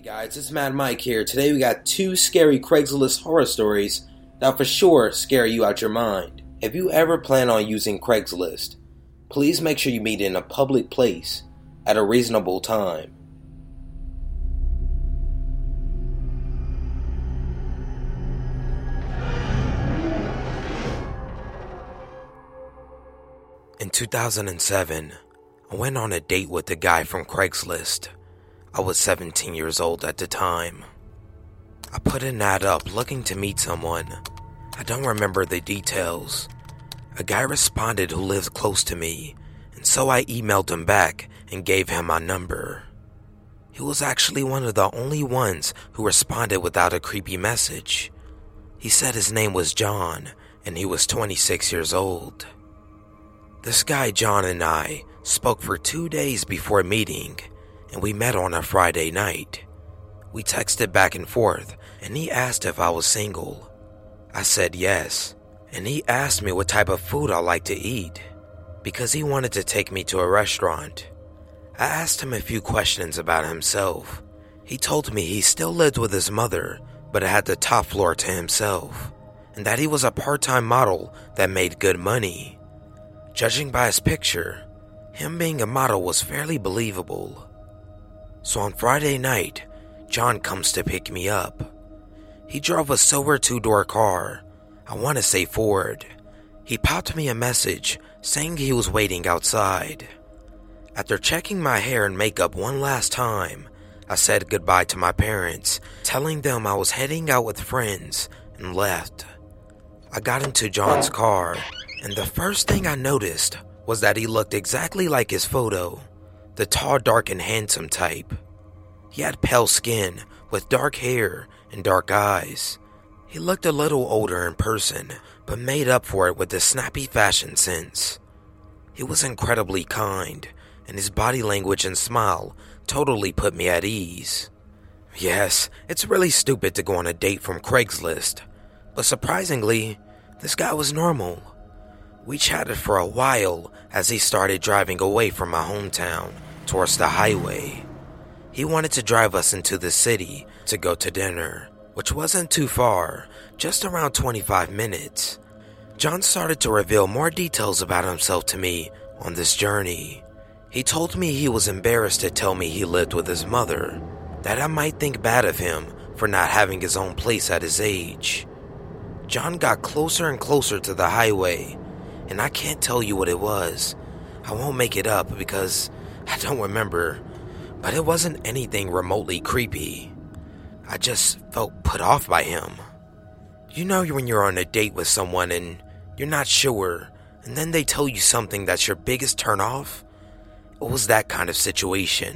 Guys, it's Mad Mike here. Today we got two scary Craigslist horror stories that'll for sure scare you out your mind. If you ever plan on using Craigslist, please make sure you meet in a public place at a reasonable time. In 2007, I went on a date with a guy from Craigslist. I was 17 years old at the time. I put an ad up looking to meet someone. I don't remember the details. A guy responded who lives close to me, and so I emailed him back and gave him my number. He was actually one of the only ones who responded without a creepy message. He said his name was John, and he was 26 years old. This guy John and I spoke for 2 days before meeting, and we met on a Friday night. We texted back and forth, and he asked if I was single. I said yes, and he asked me what type of food I like to eat, because he wanted to take me to a restaurant. I asked him a few questions about himself. He told me he still lived with his mother, but had the top floor to himself, and that he was a part-time model that made good money. Judging by his picture, him being a model was fairly believable. So on Friday night, John comes to pick me up. He drove a silver 2-door car. I want to say Ford. He popped me a message saying he was waiting outside. After checking my hair and makeup one last time, I said goodbye to my parents, telling them I was heading out with friends, and left. I got into John's car, and the first thing I noticed was that he looked exactly like his photo. The tall, dark, and handsome type. He had pale skin with dark hair and dark eyes. He looked a little older in person, but made up for it with his snappy fashion sense. He was incredibly kind, and his body language and smile totally put me at ease. Yes, it's really stupid to go on a date from Craigslist, but surprisingly, this guy was normal. We chatted for a while as he started driving away from my hometown towards the highway. He wanted to drive us into the city to go to dinner, which wasn't too far, just around 25 minutes. John started to reveal more details about himself to me on this journey. He told me he was embarrassed to tell me he lived with his mother, that I might think bad of him for not having his own place at his age. John got closer and closer to the highway, and I can't tell you what it was. I won't make it up because I don't remember, but it wasn't anything remotely creepy. I just felt put off by him. You know when you're on a date with someone and you're not sure, and then they tell you something that's your biggest turnoff? It was that kind of situation.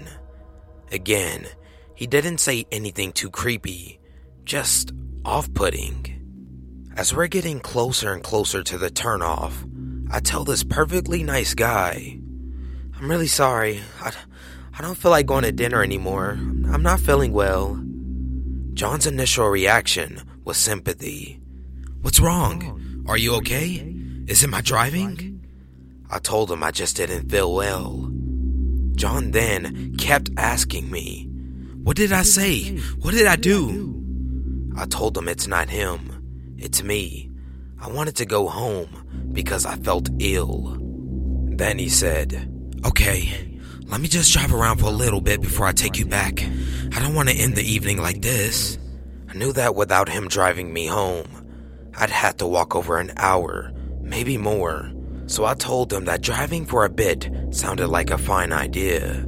Again, he didn't say anything too creepy, just off-putting. As we're getting closer and closer to the turnoff, I tell this perfectly nice guy, I'm really sorry. I don't feel like going to dinner anymore. I'm not feeling well. John's initial reaction was sympathy. What's wrong? Are you okay? Is it my driving? I told him I just didn't feel well. John then kept asking me, what did I say? What did I do? I told him it's not him. It's me. I wanted to go home because I felt ill. Then he said, okay, let me just drive around for a little bit before I take you back. I don't want to end the evening like this. I knew that without him driving me home, I'd have to walk over an hour, maybe more. So I told him that driving for a bit sounded like a fine idea.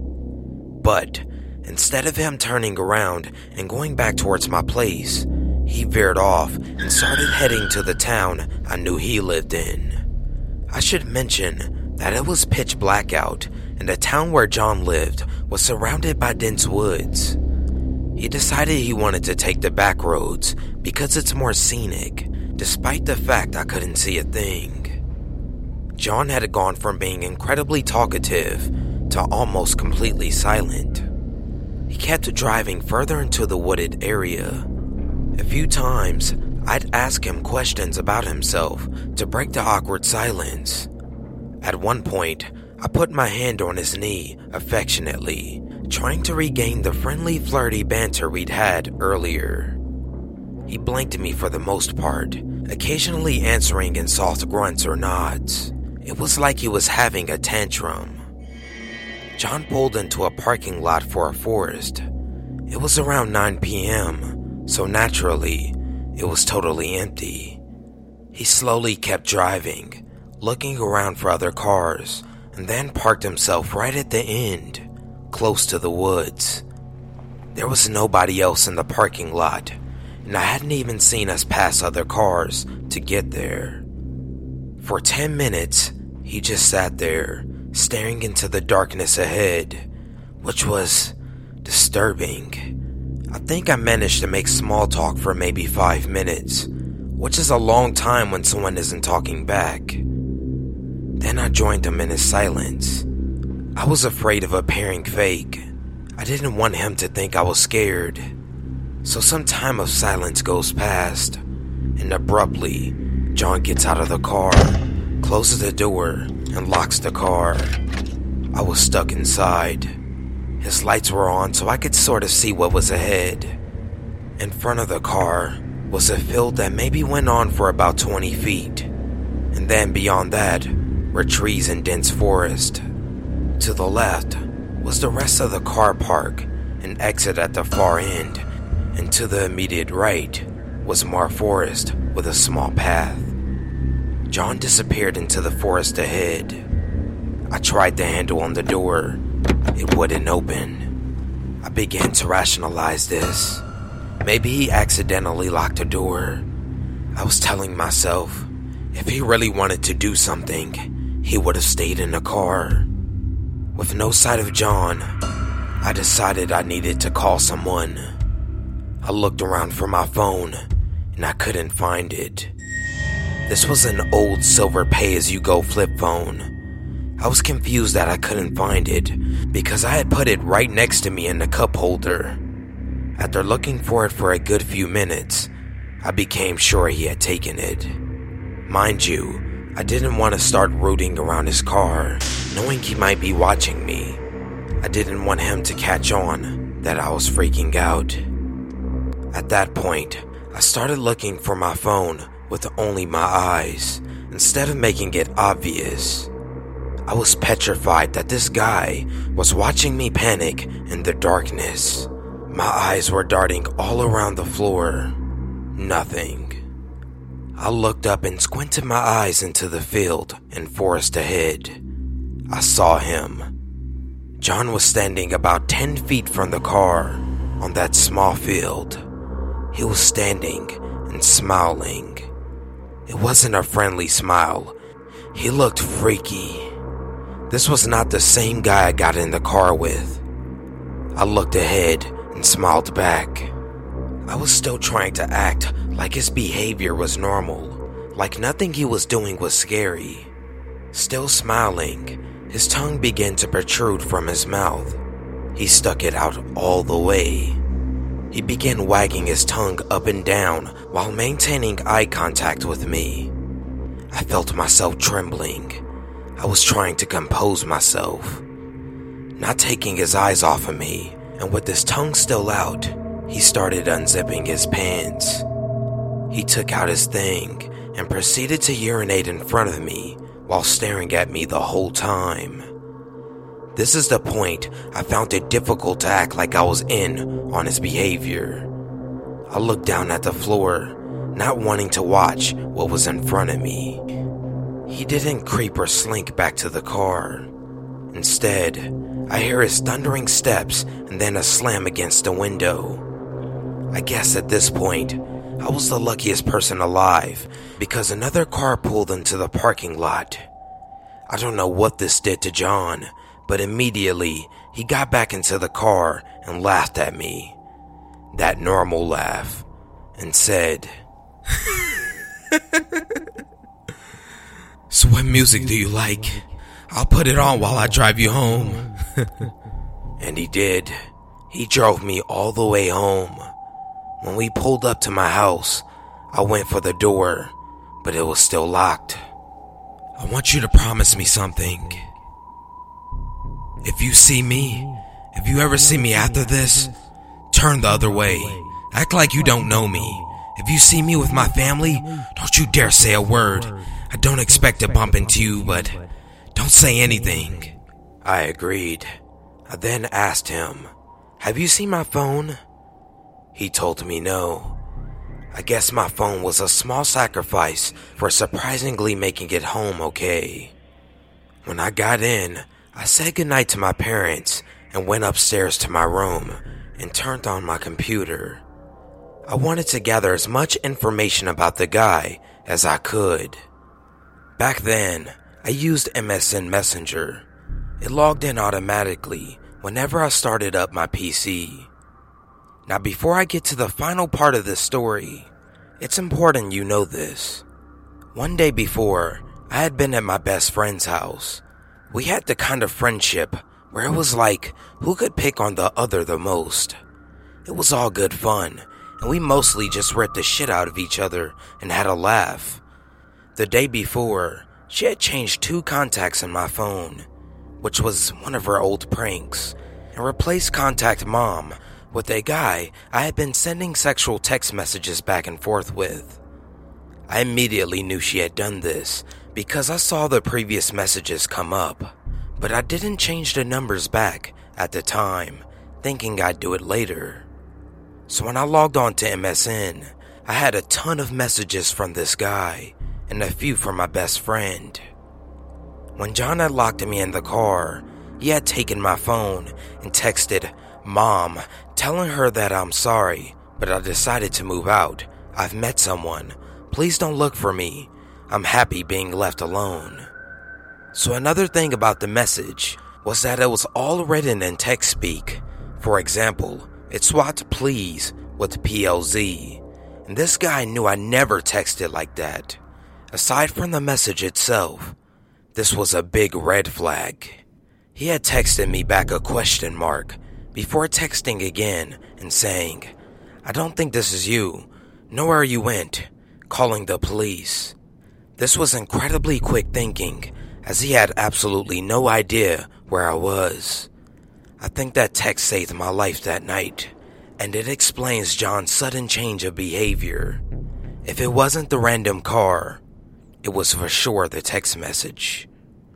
But instead of him turning around and going back towards my place, he veered off and started heading to the town I knew he lived in. I should mention that it was pitch black out, and the town where John lived was surrounded by dense woods. He decided he wanted to take the back roads because it's more scenic, despite the fact I couldn't see a thing. John had gone from being incredibly talkative to almost completely silent. He kept driving further into the wooded area. A few times, I'd ask him questions about himself to break the awkward silence. At one point, I put my hand on his knee affectionately, trying to regain the friendly, flirty banter we'd had earlier. He blinked at me for the most part, occasionally answering in soft grunts or nods. It was like he was having a tantrum. John pulled into a parking lot for a forest. It was around 9 p.m., so naturally, it was totally empty. He slowly kept driving, looking around for other cars, and then parked himself right at the end, close to the woods. There was nobody else in the parking lot, and I hadn't even seen us pass other cars to get there. For 10 minutes, he just sat there, staring into the darkness ahead, which was disturbing. I think I managed to make small talk for maybe 5 minutes, which is a long time when someone isn't talking back. Then I joined him in his silence. I was afraid of appearing fake. I didn't want him to think I was scared. So some time of silence goes past, and abruptly, John gets out of the car, closes the door, and locks the car. I was stuck inside. His lights were on so I could sort of see what was ahead. In front of the car was a field that maybe went on for about 20 feet, and then beyond that were trees and dense forest. To the left was the rest of the car park, an exit at the far end, and to the immediate right was more forest with a small path. John disappeared into the forest ahead. I tried the handle on the door. It wouldn't open. I began to rationalize this. Maybe he accidentally locked the door. I was telling myself, if he really wanted to do something, he would have stayed in the car. With no sight of John, I decided I needed to call someone. I looked around for my phone, and I couldn't find it. This was an old silver pay-as-you-go flip phone. I was confused that I couldn't find it, because I had put it right next to me in the cup holder. After looking for it for a good few minutes, I became sure he had taken it. Mind you, I didn't want to start rooting around his car, knowing he might be watching me. I didn't want him to catch on that I was freaking out. At that point, I started looking for my phone with only my eyes, instead of making it obvious. I was petrified that this guy was watching me panic in the darkness. My eyes were darting all around the floor. Nothing. I looked up and squinted my eyes into the field and forest ahead. I saw him. John was standing about 10 feet from the car on that small field. He was standing and smiling. It wasn't a friendly smile. He looked freaky. This was not the same guy I got in the car with. I looked ahead and smiled back. I was still trying to act like his behavior was normal, like nothing he was doing was scary. Still smiling, his tongue began to protrude from his mouth. He stuck it out all the way. He began wagging his tongue up and down while maintaining eye contact with me. I felt myself trembling. I was trying to compose myself, not taking his eyes off of me, and with his tongue still out, he started unzipping his pants. He took out his thing and proceeded to urinate in front of me while staring at me the whole time. This is the point I found it difficult to act like I was in on his behavior. I looked down at the floor, not wanting to watch what was in front of me. He didn't creep or slink back to the car. Instead, I hear his thundering steps and then a slam against the window. I guess at this point, I was the luckiest person alive because another car pulled into the parking lot. I don't know what this did to John, but immediately he got back into the car and laughed at me. That normal laugh, and said, "So what music do you like? I'll put it on while I drive you home." And he did. He drove me all the way home. When we pulled up to my house, I went for the door, but it was still locked. "I want you to promise me something. If you see me, If you ever see me after this, turn the other way. Act like you don't know me. If you see me with my family, don't you dare say a word. I don't expect to bump into you, but don't say anything." I agreed. I then asked him, "Have you seen my phone?" He told me no. I guess my phone was a small sacrifice for surprisingly making it home okay. When I got in, I said goodnight to my parents and went upstairs to my room and turned on my computer. I wanted to gather as much information about the guy as I could. Back then, I used MSN Messenger. It logged in automatically whenever I started up my PC. Now, before I get to the final part of this story, it's important you know this. One day before, I had been at my best friend's house. We had the kind of friendship where it was like, who could pick on the other the most? It was all good fun, and we mostly just ripped the shit out of each other and had a laugh. The day before, she had changed 2 contacts in my phone, which was one of her old pranks, and replaced Contact Mom with a guy I had been sending sexual text messages back and forth with. I immediately knew she had done this because I saw the previous messages come up, but I didn't change the numbers back at the time, thinking I'd do it later. So when I logged on to MSN, I had a ton of messages from this guy and a few from my best friend. When John had locked me in the car, he had taken my phone and texted Mom, telling her that I'm sorry, but I decided to move out. I've met someone. Please don't look for me. I'm happy being left alone. So another thing about the message was that it was all written in text speak. For example, it swapped please with PLZ, and this guy knew I never texted like that. Aside from the message itself, this was a big red flag. He had texted me back a question mark before texting again and saying, "I don't think this is you. Know where you went," calling the police. This was incredibly quick thinking, as he had absolutely no idea where I was. I think that text saved my life that night, and it explains John's sudden change of behavior. If it wasn't the random car, it was for sure the text message.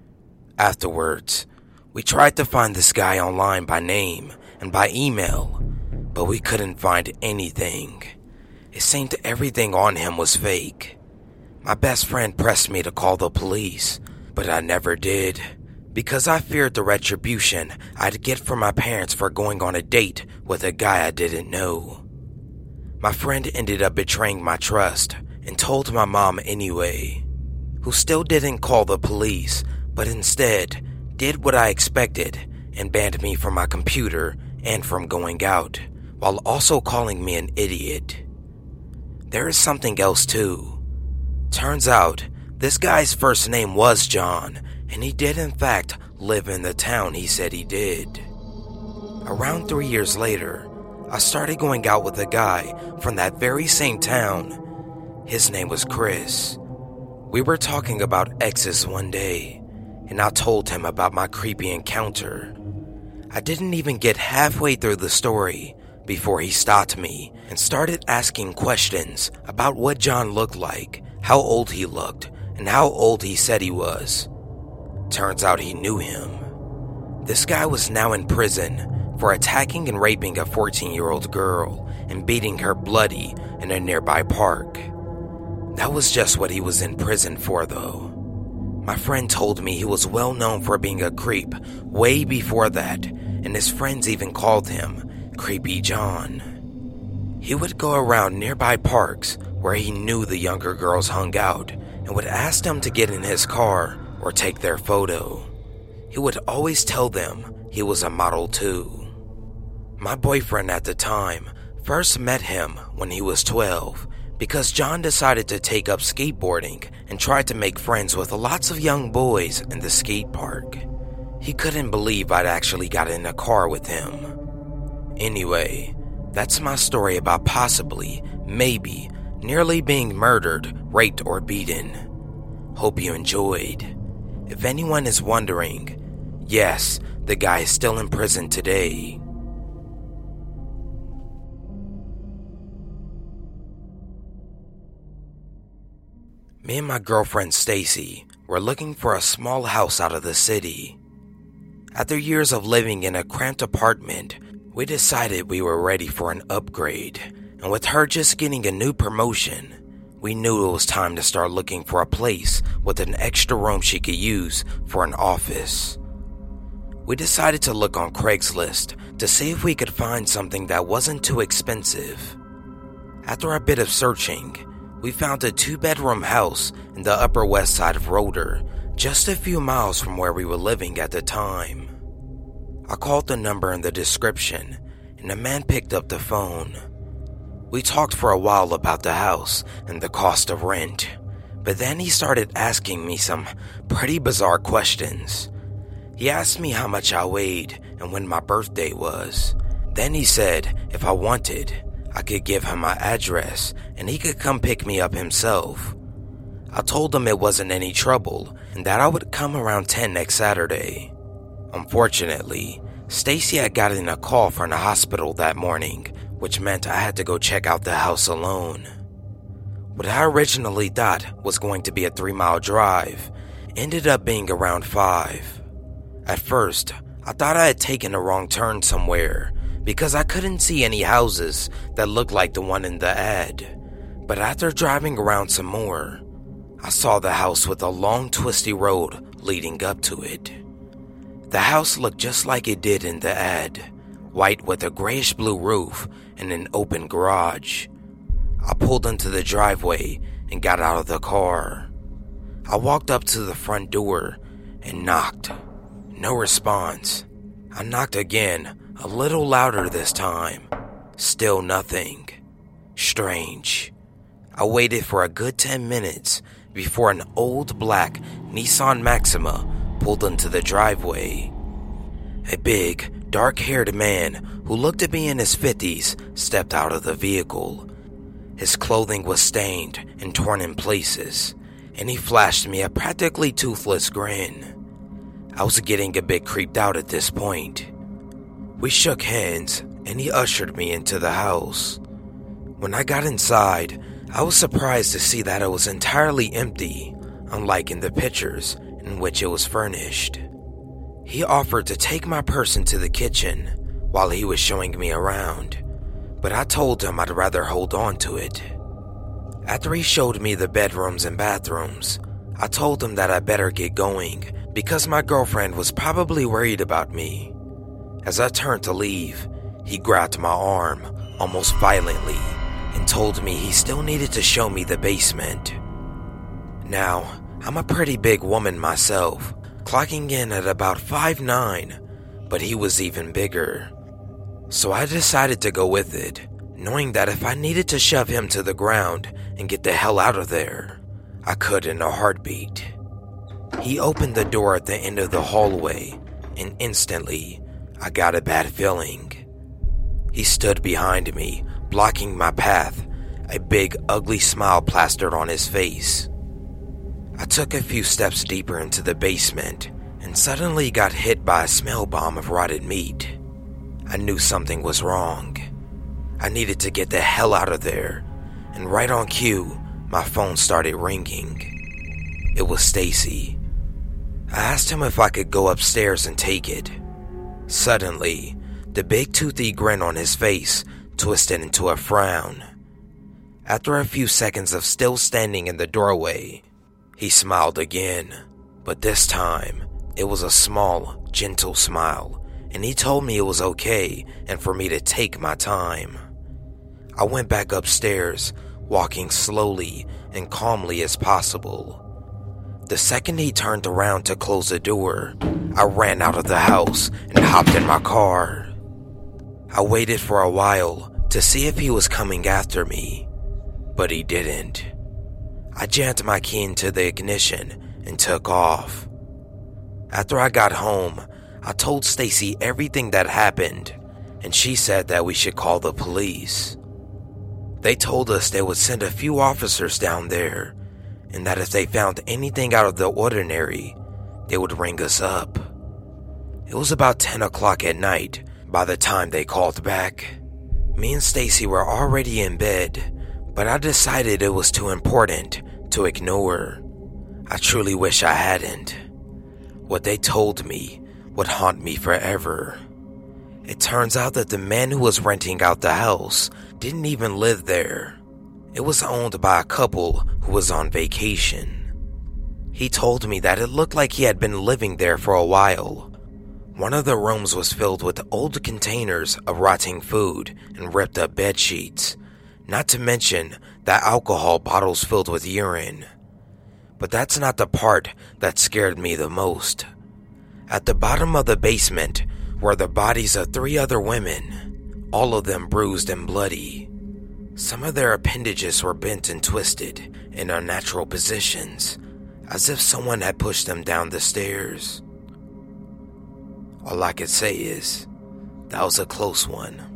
Afterwards, we tried to find this guy online by name and by email, but we couldn't find anything. It seemed everything on him was fake. My best friend pressed me to call the police, but I never did, because I feared the retribution I'd get from my parents for going on a date with a guy I didn't know. My friend ended up betraying my trust and told my mom anyway, who still didn't call the police, but instead did what I expected and banned me from my computer and from going out, while also calling me an idiot. There is something else too. Turns out, this guy's first name was John, and he did in fact live in the town he said he did. Around 3 years later, I started going out with a guy from that very same town. His name was Chris. We were talking about exes one day, and I told him about my creepy encounter. I didn't even get halfway through the story before he stopped me and started asking questions about what John looked like, how old he looked, and how old he said he was. Turns out he knew him. This guy was now in prison for attacking and raping a 14-year-old girl and beating her bloody in a nearby park. That was just what he was in prison for, though. My friend told me he was well known for being a creep way before that, and his friends even called him Creepy John. He would go around nearby parks where he knew the younger girls hung out and would ask them to get in his car or take their photo. He would always tell them he was a model too. My boyfriend at the time first met him when he was 12 because John decided to take up skateboarding and tried to make friends with lots of young boys in the skate park. He couldn't believe I'd actually got in a car with him. Anyway, that's my story about possibly, maybe, nearly being murdered, raped, or beaten. Hope you enjoyed. If anyone is wondering, Yes, the guy is still in prison today. Me and my girlfriend Stacy were looking for a small house out of the city. After years of living in a cramped apartment, we decided we were ready for an upgrade, and with her just getting a new promotion, we knew it was time to start looking for a place with an extra room she could use for an office. We decided to look on Craigslist to see if we could find something that wasn't too expensive. After a bit of searching, we found a 2-bedroom house in the Upper West Side of Roeder, just a few miles from where we were living at the time. I called the number in the description, and the man picked up the phone. We talked for a while about the house and the cost of rent, but then he started asking me some pretty bizarre questions. He asked me how much I weighed and when my birthday was. Then he said if I wanted, I could give him my address and he could come pick me up himself. I told him it wasn't any trouble and that I would come around 10 next Saturday. Unfortunately, Stacy had gotten a call from the hospital that morning, which meant I had to go check out the house alone. What I originally thought was going to be a 3-mile drive ended up being around 5. At first, I thought I had taken a wrong turn somewhere because I couldn't see any houses that looked like the one in the ad. But after driving around some more, I saw the house with a long twisty road leading up to it. The house looked just like it did in the ad, white with a grayish-blue roof and an open garage. I pulled into the driveway and got out of the car. I walked up to the front door and knocked. No response. I knocked again, a little louder this time. Still nothing. Strange. I waited for a good 10 minutes before an old black Nissan Maxima pulled into the driveway. A big, dark-haired man who looked to be in his 50s stepped out of the vehicle. His clothing was stained and torn in places, and he flashed me a practically toothless grin. I was getting a bit creeped out at this point. We shook hands, and he ushered me into the house. When I got inside, I was surprised to see that it was entirely empty, unlike in the pictures in which it was furnished. He offered to take my purse into the kitchen while he was showing me around, but I told him I'd rather hold on to it. After he showed me the bedrooms and bathrooms, I told him that I better get going because my girlfriend was probably worried about me. As I turned to leave, he grabbed my arm almost violently and told me he still needed to show me the basement. Now, I'm a pretty big woman myself, clocking in at about 5'9", but he was even bigger. So I decided to go with it, knowing that if I needed to shove him to the ground and get the hell out of there, I could in a heartbeat. He opened the door at the end of the hallway, and instantly, I got a bad feeling. He stood behind me, blocking my path, a big, ugly smile plastered on his face. I took a few steps deeper into the basement and suddenly got hit by a smell bomb of rotted meat. I knew something was wrong. I needed to get the hell out of there, and right on cue, my phone started ringing. It was Stacy. I asked him if I could go upstairs and take it. Suddenly, the big toothy grin on his face twisted into a frown. After a few seconds of still standing in the doorway, he smiled again, but this time, it was a small, gentle smile, and he told me it was okay and for me to take my time. I went back upstairs, walking slowly and calmly as possible. The second he turned around to close the door, I ran out of the house and hopped in my car. I waited for a while to see if he was coming after me, but he didn't. I jammed my key into the ignition and took off. After I got home, I told Stacy everything that happened, and she said that we should call the police. They told us they would send a few officers down there, and that if they found anything out of the ordinary, they would ring us up. It was about 10 o'clock at night by the time they called back. Me and Stacy were already in bed, but I decided it was too important to ignore. I truly wish I hadn't. What they told me would haunt me forever. It turns out that the man who was renting out the house didn't even live there. It was owned by a couple who was on vacation. He told me that it looked like he had been living there for a while. One of the rooms was filled with old containers of rotting food and ripped up bed sheets, not to mention the alcohol bottles filled with urine. But that's not the part that scared me the most. At the bottom of the basement were the bodies of 3 other women, all of them bruised and bloody. Some of their appendages were bent and twisted in unnatural positions, as if someone had pushed them down the stairs. All I could say is, that was a close one.